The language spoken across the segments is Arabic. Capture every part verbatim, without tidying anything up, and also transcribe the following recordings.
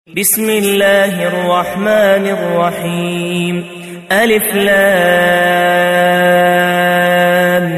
بسم الله الرحمن الرحيم. ألف لام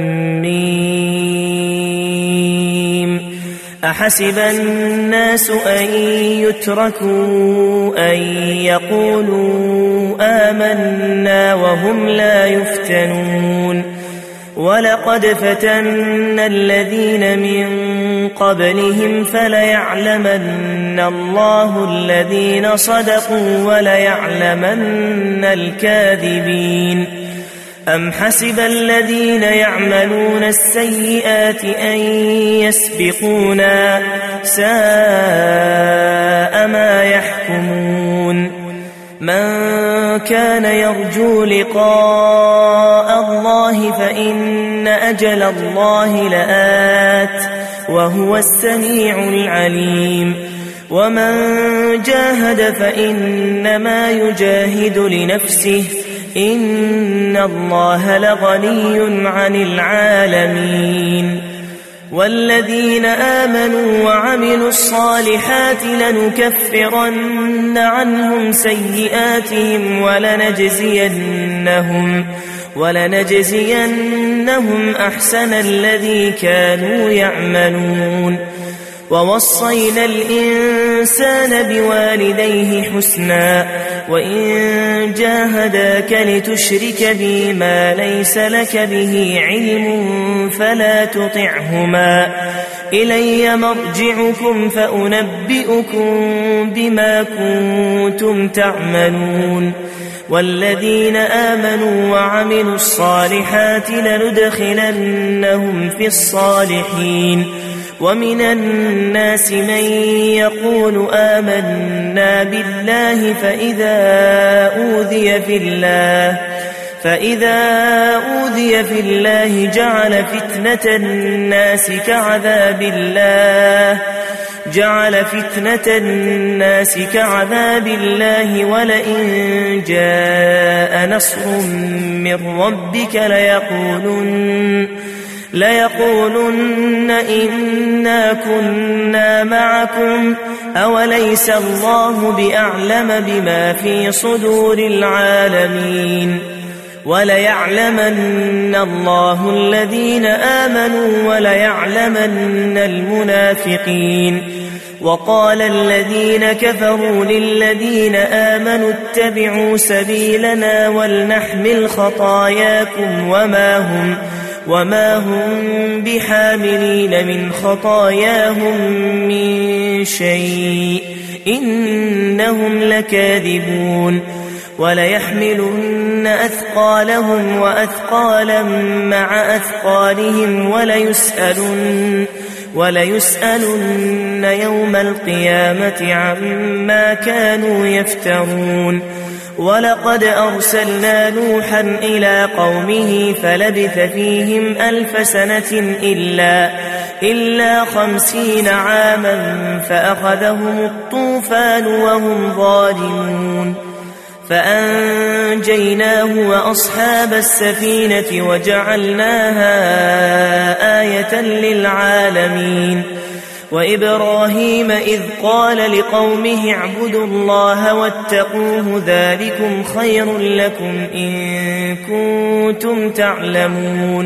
ميم. أحسب الناس أن يتركوا أن يقولوا آمنا وهم لا يفتنون ولقد فتنا الذين من قبلهم فليعلمن الله الذين صدقوا وليعلمن الكاذبين. أم حسب الذين يعملون السيئات أن يسبقونا ساء ما يحكمون. من كان يرجو لقاء الله فإن أجل الله لآت وهو السميع العليم. ومن جاهد فإنما يجاهد لنفسه إن الله لغني عن العالمين. والذين آمنوا وعملوا الصالحات لنكفرن عنهم سيئاتهم ولنجزينهم ولنجزينهم أحسن الذي كانوا يعملون. ووصينا الإنسان بوالديه حسنا وإن جاهداك لتشرك بي ما ليس لك به علم فلا تطعهما إلي مرجعكم فأنبئكم بما كنتم تعملون. والذين آمنوا وعملوا الصالحات لندخلنهم في الصالحين. ومن الناس من يقول آمنا بالله فإذا أوذي في الله فإذا أوذي في الله جعل فتنة الناس كعذاب الله جعل فتنة الناس كعذاب الله ولئن جاء نصر من ربك ليقولن ليقولن إنا كنا معكم أوليس الله بأعلم بما في صدور العالمين. وليعلمن الله الذين آمنوا وليعلمن المنافقين. وقال الذين كفروا للذين آمنوا اتبعوا سبيلنا ولنحمل خطاياكم وما هم وما هم بحاملين من خطاياهم من شيء إنهم لكاذبون. وليحملن أثقالهم وأثقالا مع أثقالهم وليسألن وليسألن يوم القيامة عما كانوا يفترون. ولقد أرسلنا نوحا إلى قومه فلبث فيهم ألف سنة إلا, إلا خمسين عاما فأخذهم الطوفان وهم ظالمون. فأنجيناه وأصحاب السفينة وجعلناها آية للعالمين. وإبراهيم إذ قال لقومه اعبدوا الله واتقوه ذلكم خير لكم إن كنتم تعلمون.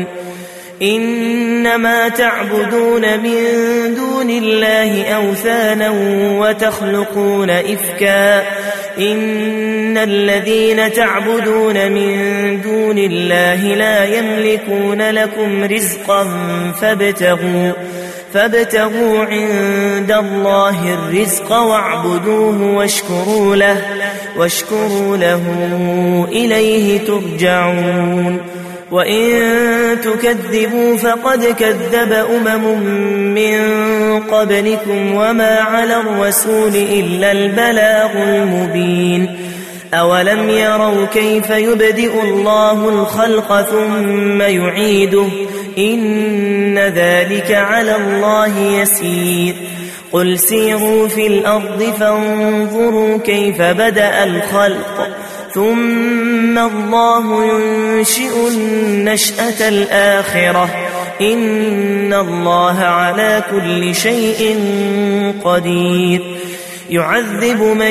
إنما تعبدون من دون الله أوثانا وتخلقون إفكا إن الذين تعبدون من دون الله لا يملكون لكم رزقا فابتغوا فابتغوا عند الله الرزق واعبدوه واشكروا له واشكروا له إليه ترجعون. وإن تكذبوا فقد كذب أمم من قبلكم وما على الرسول إلا البلاغ المبين. أولم يروا كيف يبدئ الله الخلق ثم يعيده إن ذلك على الله يسير. قل سيروا في الأرض فانظروا كيف بدأ الخلق ثم الله ينشئ النشأة الآخرة إن الله على كل شيء قدير. يعذب من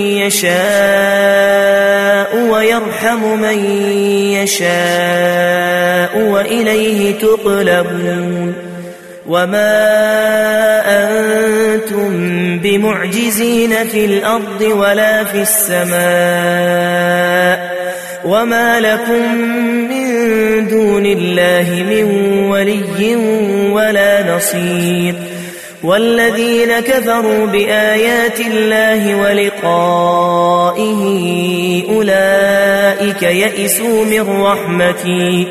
يشاء ويرحم من يشاء وإليه تقلبون وما أنتم بمعجزين في الأرض ولا في السماء وما لكم من دون الله من ولي ولا نصير والذين كفروا بآيات الله ولقائه أولئك يئسوا من رحمتي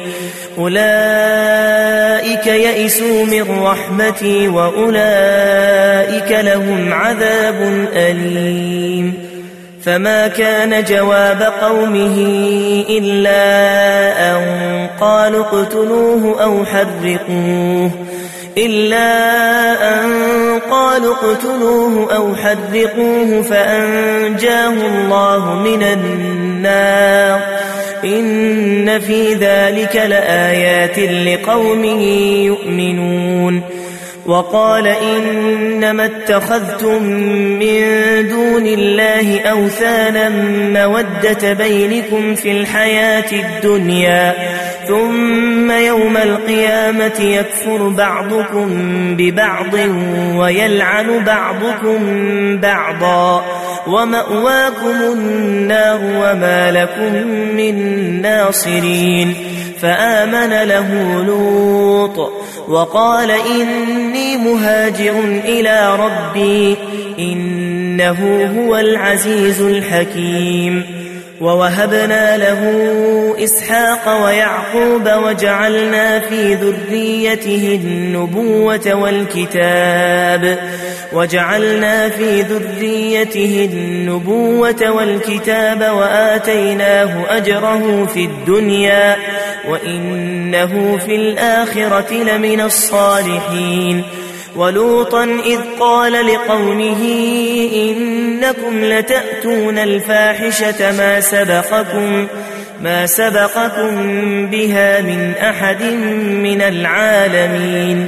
أولئك يئسوا من رحمتي وأولئك لهم عذاب أليم فما كان جواب قومه إلا أن قالوا اقتلوه أو حرقوه إلا أن قالوا اقتلوه أو حرقوه فأنجاه الله من النار إن في ذلك لآيات لقوم يؤمنون وقال إنما اتخذتم من دون الله أوثانا مودة بينكم في الحياة الدنيا ثم يوم القيامة يكفر بعضكم ببعض ويلعن بعضكم بعضا ومأواكم النار وما لكم من ناصرين فآمن له لوط وقال إني مهاجر إلى ربي إنه هو العزيز الحكيم ووهبنا له إسحاق ويعقوب وجعلنا في ذريته النبوة والكتاب وجعلنا في ذريته النبوة والكتاب وآتيناه أجره في الدنيا وإنه في الآخرة لمن الصالحين ولوطا إذ قال لقومه إنكم لتأتون الفاحشة ما سبقكم ما سبقكم بها من أحد من العالمين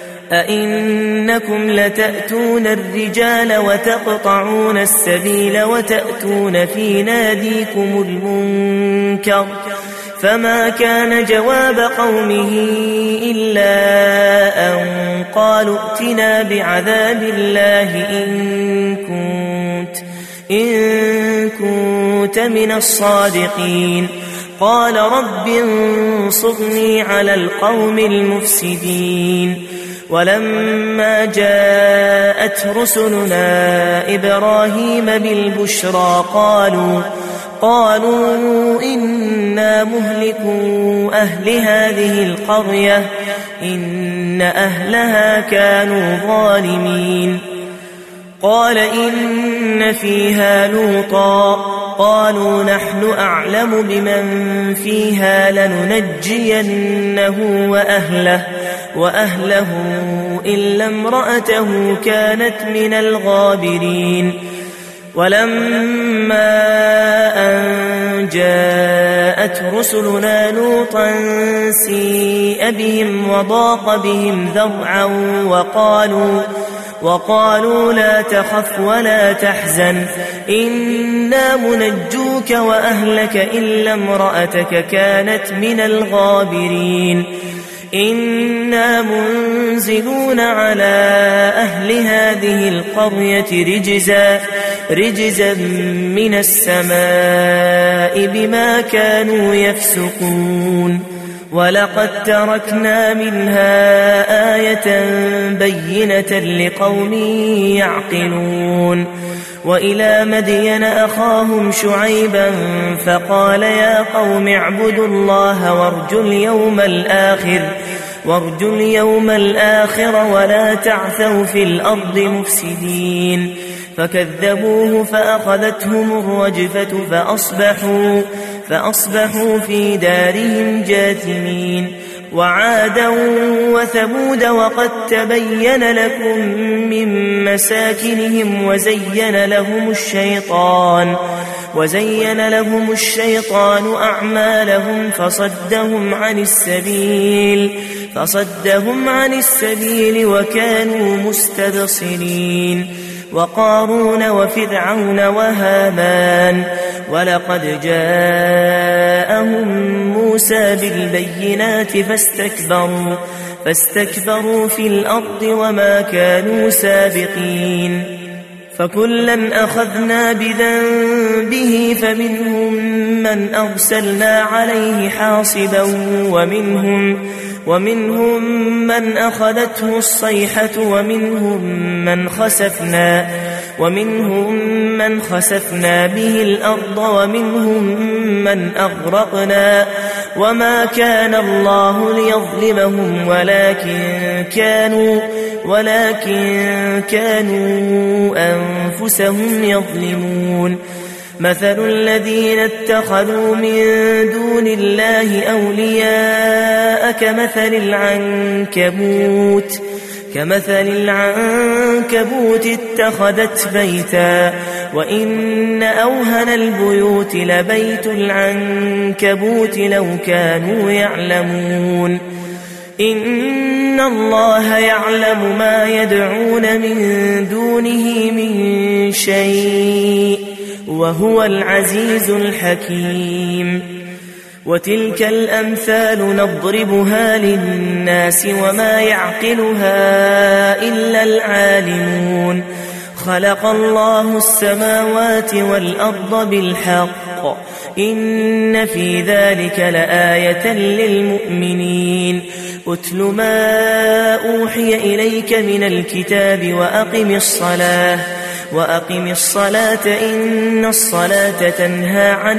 أئنكم لتأتون الرجال وتقطعون السبيل وتأتون في ناديكم المنكر فما كان جواب قومه إلا أن قالوا ائتنا بعذاب الله إن كنت, إن كنت من الصادقين قال رب انصرني على القوم المفسدين ولما جاءت رسلنا إبراهيم بالبشرى قالوا قالوا إنا مهلكوا أهل هذه القرية إن أهلها كانوا ظالمين قال إن فيها لوطا قالوا نحن أعلم بمن فيها لننجينه وأهله وأهله إلا امرأته كانت من الغابرين ولما أن جاءت رسلنا لوطا سيء بهم وضاق بهم ذرعا وقالوا وقالوا لا تخف ولا تحزن إنا منجوك وأهلك إلا امرأتك كانت من الغابرين إنا منزلون على أهل هذه القرية رجزا رجزا من السماء بما كانوا يفسقون ولقد تركنا منها آية بينة لقوم يعقلون وإلى مدين أخاهم شعيبا فقال يا قوم اعبدوا الله وارجوا اليوم الآخر وارجوا اليوم الآخر ولا تعثوا في الأرض مفسدين فكذبوه فأخذتهم الرجفة فأصبحوا, فأصبحوا في دارهم جاثمين وعادا وثمود وقد تبين لكم من مساكنهم وزين لهم الشيطان وزين لهم الشيطان أعمالهم فصدهم عن السبيل فصدهم عن السبيل وكانوا مستبصرين وقارون وفرعون وهامان ولقد جاءهم موسى بالبينات فاستكبروا, فاستكبروا في الأرض وما كانوا سابقين فكلا أخذنا بذنبه فمنهم من أرسلنا عليه حاصبا ومنهم, ومنهم من أخذته الصيحة ومنهم من خسفنا, ومنهم من خسفنا به الأرض ومنهم من أغرقنا وما كان الله ليظلمهم ولكن كانوا, ولكن كانوا أنفسهم يظلمون مثل الذين اتخذوا من دون الله أولياء كمثل العنكبوت كمثل العنكبوت اتخذت بيتا وإن أوهن البيوت لبيت العنكبوت لو كانوا يعلمون إن الله يعلم ما يدعون من دونه من شيء وهو العزيز الحكيم وتلك الأمثال نضربها للناس وما يعقلها إلا العالمون خلق الله السماوات والأرض بالحق إن في ذلك لآية للمؤمنين أتل ما أوحي إليك من الكتاب وأقم الصلاة وأقم الصلاة إن الصلاة تنهى عن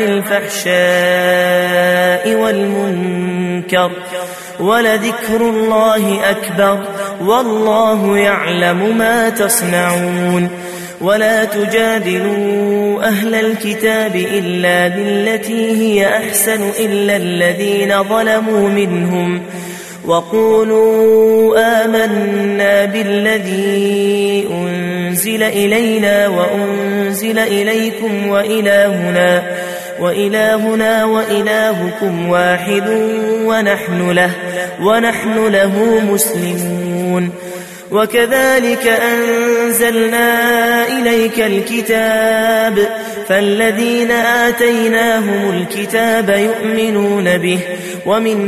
الفحشاء والمنكر ولذكر الله أكبر والله يعلم ما تصنعون ولا تجادلوا أهل الكتاب إلا بالتي هي أحسن إلا الذين ظلموا منهم وقولوا آمنا بالذي أنزل إلينا وأنزل إليكم وإلهنا وإلهنا وإلهكم واحد ونحن له, ونحن له مسلمون وكذلك أنزلنا إليك الكتاب فالذين آتيناهم الكتاب يؤمنون به ومن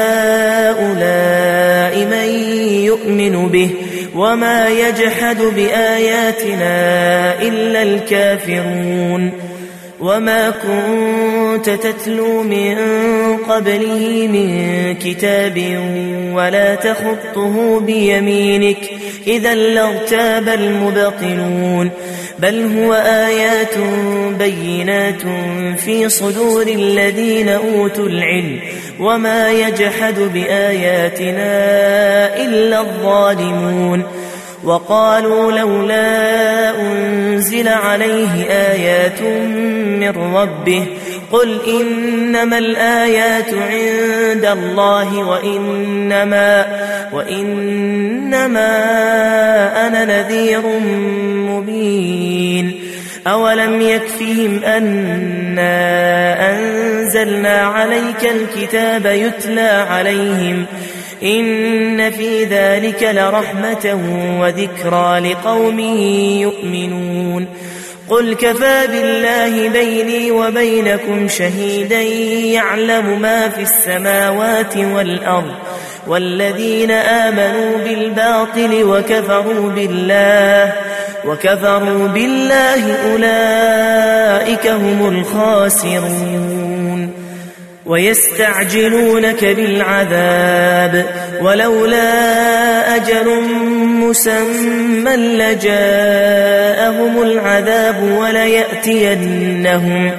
هؤلاء من يؤمن به وما يجحد بآياتنا إلا الكافرون وما كنت تتلو من قبله من كتاب ولا تخطه بيمينك إذا لارتاب المبطلون بل هو آيات بينات في صدور الذين أوتوا العلم وما يجحد بآياتنا إلا الظالمون وقالوا لولا أنزل عليه آيات من ربه قل إنما الآيات عند الله وإنما, وإنما أنا نذير مبين أولم يكفهم أنا أنزلنا عليك الكتاب يتلى عليهم إن في ذلك لرحمة وذكرى لقوم يؤمنون قل كفى بالله بيني وبينكم شهيدا يعلم ما في السماوات والأرض والذين آمنوا بالباطل وكفروا بالله وكفروا بالله أولئك هم الخاسرون ويستعجلونك بالعذاب ولولا أجل مسمى لجاءهم العذاب وليأتينهم,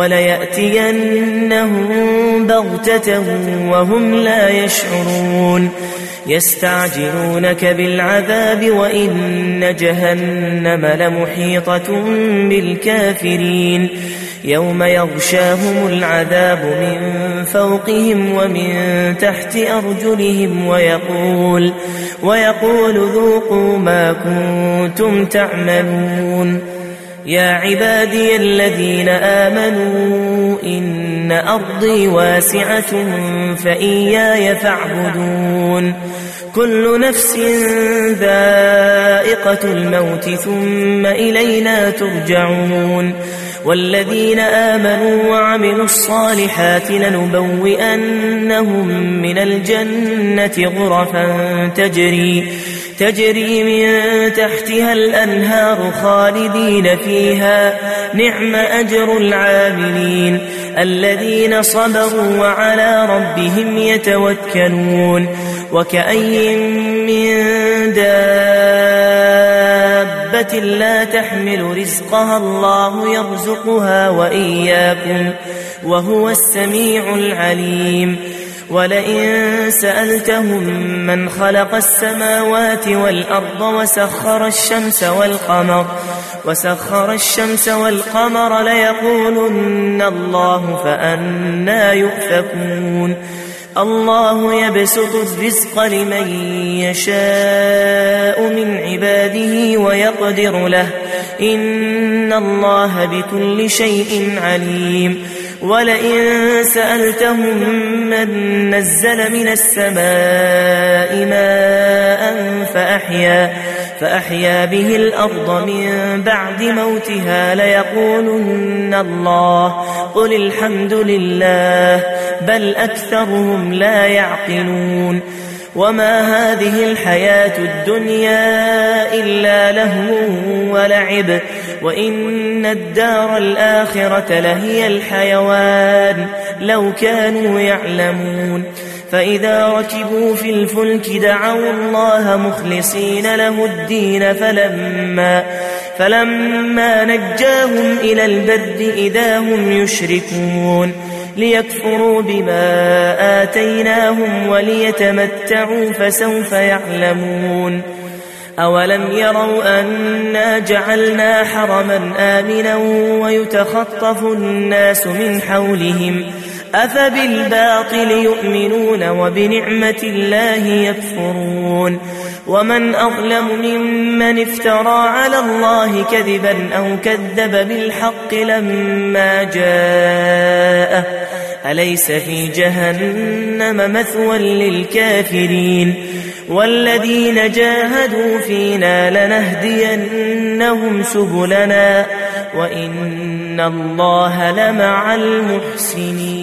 وليأتينهم بغتة وهم لا يشعرون يستعجلونك بالعذاب وإن جهنم لمحيطة بالكافرين يوم يغشاهم العذاب من فوقهم ومن تحت أرجلهم ويقول, ويقول ذوقوا ما كنتم تعملون يا عبادي الذين آمنوا إن أرضي واسعة فإياي فاعبدون كل نفس ذائقة الموت ثم إلينا ترجعون والذين آمنوا وعملوا الصالحات لنبوئنهم من الجنة غرفا تجري تجري من تحتها الأنهار خالدين فيها نعم أجر العاملين الذين صبروا وعلى ربهم يتوكلون وكأي من دابة لا تحمل رزقها الله يرزقها وإياكم وهو السميع العليم ولئن سألتهم من خلق السماوات والأرض وسخر الشمس والقمر وسخر الشمس والقمر ليقولن الله فأنى يؤفكون الله يبسط الرزق لمن يشاء من عباده ويقدر له إن الله بكل شيء عليم ولئن سألتهم من نزل من السماء ماء فأحيا, فأحيا به الأرض من بعد موتها ليقولن الله قل الحمد لله بل أكثرهم لا يعقلون وما هذه الحياة الدنيا إلا لهو ولعب وإن الدار الآخرة لهي الحيوان لو كانوا يعلمون فإذا ركبوا في الفلك دعوا الله مخلصين له الدين فلما, فلما نجاهم إلى البر إذا هم يشركون ليكفروا بما آتيناهم وليتمتعوا فسوف يعلمون أولم يروا أنا جعلنا حرما آمنا ويتخطف الناس من حولهم أفبالباطل يؤمنون وبنعمة الله يكفرون ومن أظلم ممن افترى على الله كذبا أو كذب بالحق لما جاءه أليس في جهنم مثوى للكافرين والذين جاهدوا فينا لنهدينهم سبلنا وإن الله لمع المحسنين.